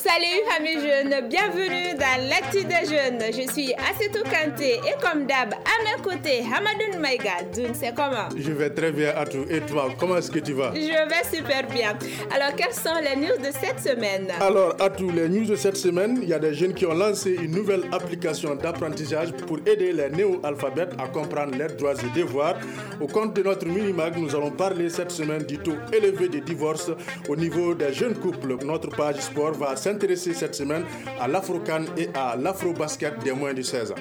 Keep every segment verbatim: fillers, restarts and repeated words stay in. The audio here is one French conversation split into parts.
Salut amis jeunes, bienvenue dans l'actu des jeunes. Je suis Assetou Kanté et comme d'hab, à mes côtés, Hamadoun Maïga. Doun, c'est comment? Je vais très bien, Atou. Et toi, comment est-ce que tu vas? Je vais super bien. Alors, quelles sont les news de cette semaine? Alors, Atou, les news de cette semaine, il y a des jeunes qui ont lancé une nouvelle application d'apprentissage pour aider les néo-alphabètes à comprendre leurs droits et devoirs. Au compte de notre mini-mag, nous allons parler cette semaine du taux élevé des divorces au niveau des jeunes couples. Notre page sport va s'intéresser cette semaine à l'Afro-Can et à l'Afro-Basket des moins de seize ans.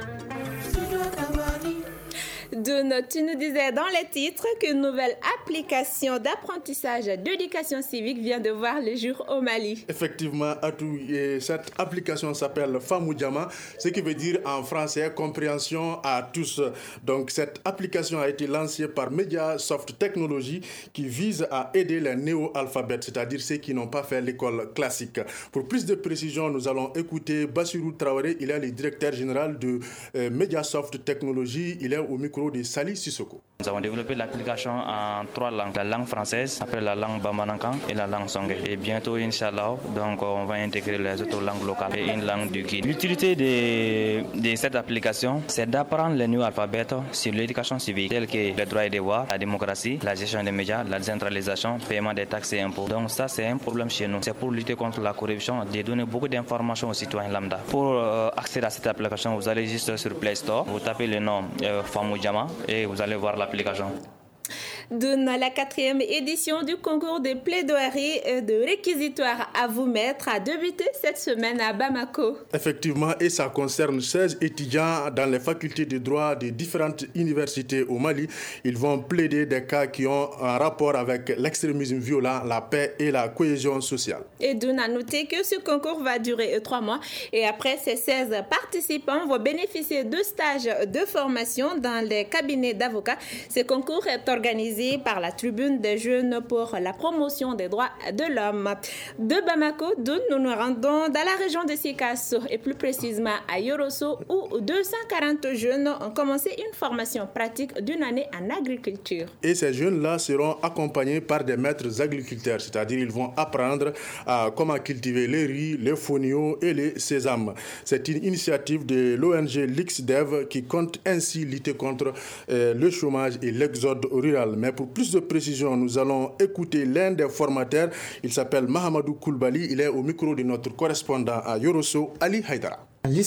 Doun, tu nous disais dans les titres qu'une nouvelle application d'apprentissage d'éducation civique vient de voir le jour au Mali. Effectivement, Atou, et cette application s'appelle Famoudjama, ce qui veut dire en français compréhension à tous. Donc cette application a été lancée par Mediasoft Technologies qui vise à aider les néo-alphabètes, c'est-à-dire ceux qui n'ont pas fait l'école classique. Pour plus de précision, nous allons écouter Bassirou Traoré, il est le directeur général de euh, Mediasoft Technologies, il est au micro de Sali Sissoko. Nous avons développé l'application en trois langues, la langue française, après la langue Bamanankan et la langue Songé. Et bientôt, Inch'Allah, donc on va intégrer les autres langues locales et une langue du Guide. L'utilité de, de cette application, c'est d'apprendre les nouveaux alphabets sur l'éducation civique, tels que les droits et devoirs, la démocratie, la gestion des médias, la décentralisation, paiement des taxes et impôts. Donc ça, c'est un problème chez nous. C'est pour lutter contre la corruption, de donner beaucoup d'informations aux citoyens lambda. Pour euh, accéder à cette application, vous allez juste sur Play Store, vous tapez le nom euh, Famoudjama et vous allez voir l'application. Doun, la quatrième édition du concours de plaidoirie et de réquisitoire à vous mettre a débuté cette semaine à Bamako. Effectivement, et ça concerne seize étudiants dans les facultés de droit des différentes universités au Mali. Ils vont plaider des cas qui ont un rapport avec l'extrémisme violent, la paix et la cohésion sociale. Et Doun a noté que ce concours va durer trois mois et après ces seize participants vont bénéficier de stages de formation dans les cabinets d'avocats. Ce concours est organisé par la Tribune des jeunes pour la promotion des droits de l'homme. De Bamako, Doun, nous nous rendons dans la région de Sikasso et plus précisément à Yorosso où deux cent quarante jeunes ont commencé une formation pratique d'une année en agriculture. Et ces jeunes-là seront accompagnés par des maîtres agriculteurs, c'est-à-dire ils vont apprendre à comment cultiver les riz, les fonio et les sésames. C'est une initiative de l'O N G L'Ixdev qui compte ainsi lutter contre euh, le chômage et l'exode rural. Mais pour plus de précision, nous allons écouter l'un des formateurs. Il s'appelle Mahamadou Koulibaly. Il est au micro de notre correspondant à Yorosso, Ali Haïdara.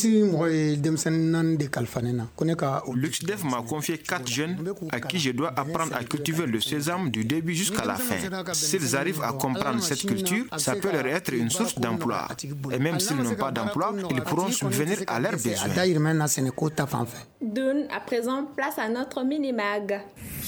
L'Uxdev m'a confié quatre jeunes à qui je dois apprendre à cultiver le sésame du début jusqu'à la fin. S'ils arrivent à comprendre cette culture, ça peut leur être une source d'emploi. Et même s'ils n'ont pas d'emploi, ils pourront subvenir à leurs besoins. Doun, à présent, place à notre mini-mag.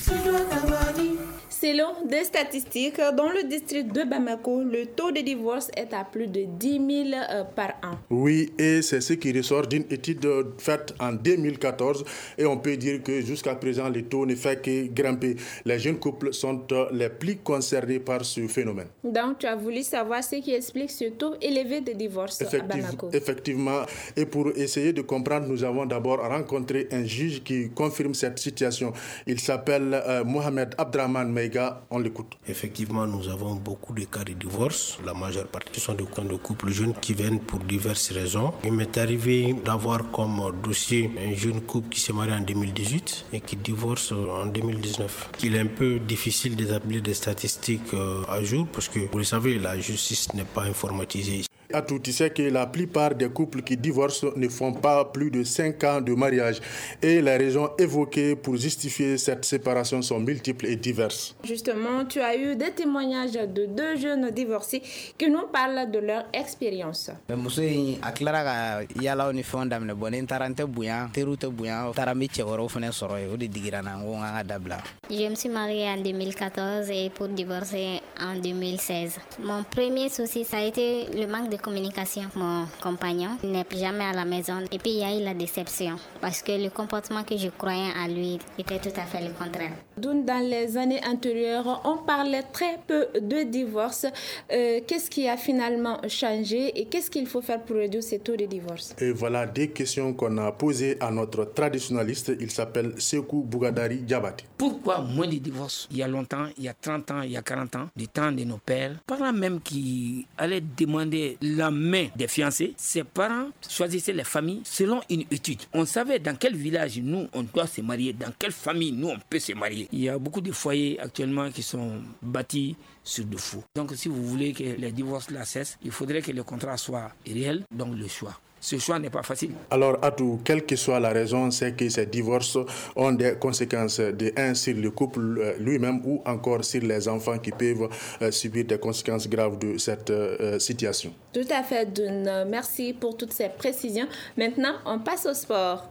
Selon des statistiques, dans le district de Bamako, le taux de divorce est à plus de dix mille euh, par an. Oui, et c'est ce qui ressort d'une étude faite en deux mille quatorze. Et on peut dire que jusqu'à présent, le taux ne fait que grimper. Les jeunes couples sont les plus concernés par ce phénomène. Donc, tu as voulu savoir ce qui explique ce taux élevé de divorce Effective, à Bamako. Effectivement. Et pour essayer de comprendre, nous avons d'abord rencontré un juge qui confirme cette situation. Il s'appelle euh, Mohamed Abdraman Maïga. On l'écoute. Effectivement, nous avons beaucoup de cas de divorce. La majeure partie sont de cas de couples jeunes qui viennent pour diverses raisons. Il m'est arrivé d'avoir comme dossier un jeune couple qui s'est marié en deux mille dix-huit et qui divorce en deux mille dix-neuf. Il est un peu difficile d'établir des statistiques à jour parce que, vous le savez, la justice n'est pas informatisée. Atou, tu sais que la plupart des couples qui divorcent ne font pas plus de cinq ans de mariage. Et les raisons évoquées pour justifier cette séparation sont multiples et diverses. Justement, tu as eu des témoignages de deux jeunes divorcés qui nous parlent de leur expérience. Je me suis mariée en deux mille quatorze et pour divorcer en deux mille seize. Mon premier souci, ça a été le manque de communication. Mon compagnon n'est plus jamais à la maison et puis il y a eu la déception parce que le comportement que je croyais à lui était tout à fait le contraire. Doun, dans les années antérieures, on parlait très peu de divorce. Euh, qu'est-ce qui a finalement changé et qu'est-ce qu'il faut faire pour réduire ces taux de divorce? Et voilà des questions qu'on a posées à notre traditionnaliste. Il s'appelle Sekou Bougadari Diabate. Pourquoi moins de divorces? Il y a longtemps, il y a trente ans, il y a quarante ans, du temps de nos pères, parents même qui allaient demander la main des fiancés, ses parents choisissaient les familles selon une étude. On savait dans quel village nous on doit se marier, dans quelle famille nous on peut se marier. Il y a beaucoup de foyers actuellement qui sont bâtis sur de faux. Donc si vous voulez que les divorces là cessent, il faudrait que le contrat soit réel, donc le choix. Ce choix n'est pas facile. Alors, Atou, quelle que soit la raison, c'est que ces divorces ont des conséquences de un sur le couple lui-même ou encore sur les enfants qui peuvent euh, subir des conséquences graves de cette euh, situation. Tout à fait, Doun. Merci pour toutes ces précisions. Maintenant, on passe au sport.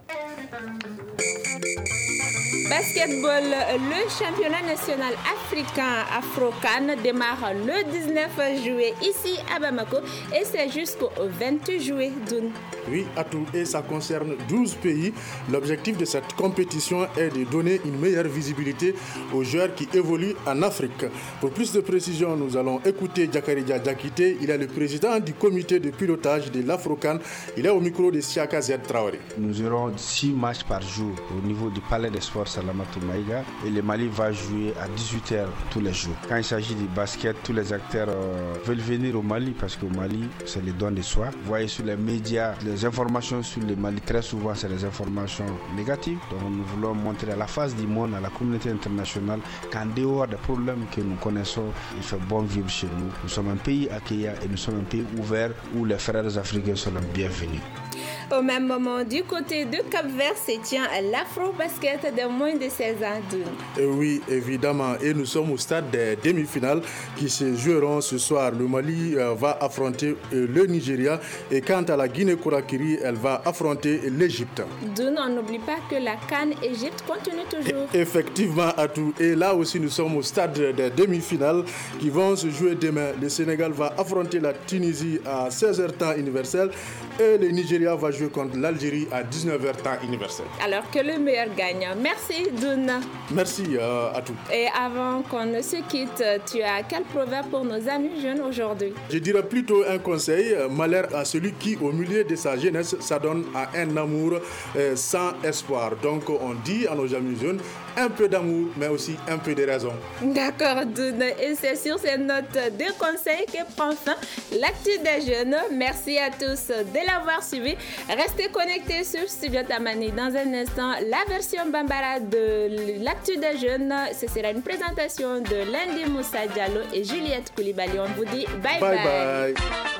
Basketball, le championnat national africain Afro-Can démarre le dix-neuf juillet ici à Bamako et c'est jusqu'au vingt-huit juillet, Doun. Oui, Atou, et ça concerne douze pays. L'objectif de cette compétition est de donner une meilleure visibilité aux joueurs qui évoluent en Afrique. Pour plus de précision, nous allons écouter Diakaridja Diakité. Il est le président du comité de pilotage de l'Afro-Can. Il est au micro de Siaka Z Traoré. Nous aurons six matchs par jour au niveau du palais des sports Salamatou Maïga et le Mali va jouer à dix-huit heures tous les jours. Quand il s'agit du basket, tous les acteurs euh, veulent venir au Mali parce qu'au Mali, c'est le don de soi. Vous voyez sur les médias, les informations sur le Mali, très souvent, c'est des informations négatives. Donc nous voulons montrer à la face du monde, à la communauté internationale, qu'en dehors des problèmes que nous connaissons, il fait bon vivre chez nous. Nous sommes un pays accueillant et nous sommes un pays ouvert où les frères africains sont les bienvenus. Au même moment, du côté de Cap-Vert, se tient l'Afro-Basket de moins de seize ans. Et oui, évidemment. Et nous sommes au stade des demi-finales qui se joueront ce soir. Le Mali euh, va affronter euh, le Nigeria. Et quant à la Guinée-Conakry, elle va affronter l'Égypte. D'où on n'oublie pas que la CAN Égypte continue toujours. Et, effectivement, Atou. Et là aussi, nous sommes au stade des demi-finales qui vont se jouer demain. Le Sénégal va affronter la Tunisie à seize heures temps universel. Et le Nigeria va jouer contre l'Algérie à dix-neuf heures temps universel. Alors que le meilleur gagne. Merci, Douna. Merci euh, à tous. Et avant qu'on ne se quitte, tu as quel proverbe pour nos amis jeunes aujourd'hui? Je dirais plutôt un conseil. Malheur à celui qui, au milieu de sa jeunesse, s'adonne à un amour euh, sans espoir. Donc, on dit à nos amis jeunes, un peu d'amour, mais aussi un peu de raison. D'accord, Douna. Et c'est sur ces notes de conseils que prend fin l'actu des jeunes. Merci à tous de l'avoir suivi. Restez connectés sur Studio Tamani. Dans un instant, la version Bambara de l'actu des jeunes. Ce sera une présentation de Lundi Moussa Diallo et Juliette Koulibaly. On vous dit bye bye. Bye bye.